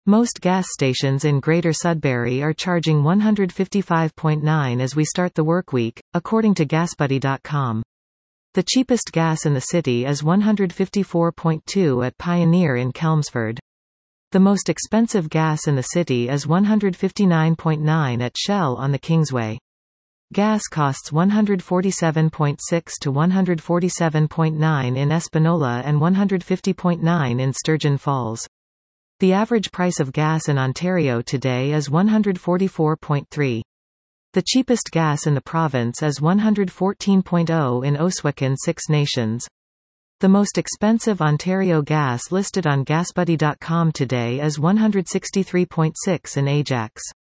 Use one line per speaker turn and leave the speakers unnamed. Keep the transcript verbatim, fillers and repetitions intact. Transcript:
Most gas stations in Greater Sudbury are charging one hundred fifty-five point nine as we start the workweek, according to GasBuddy dot com. The cheapest gas in the city is one hundred fifty-four point two at Pioneer in Chelmsford. The most expensive gas in the city is one hundred fifty-nine point nine at Shell on the Kingsway. Gas costs one hundred forty-seven point six to one hundred forty-seven point nine in Espanola and one hundred fifty point nine in Sturgeon Falls. The average price of gas in Ontario today is one hundred forty-four point three. The cheapest gas in the province is one hundred fourteen point zero in Oswego, Six Nations. The most expensive Ontario gas listed on GasBuddy dot com today is one hundred sixty-three point six in Ajax.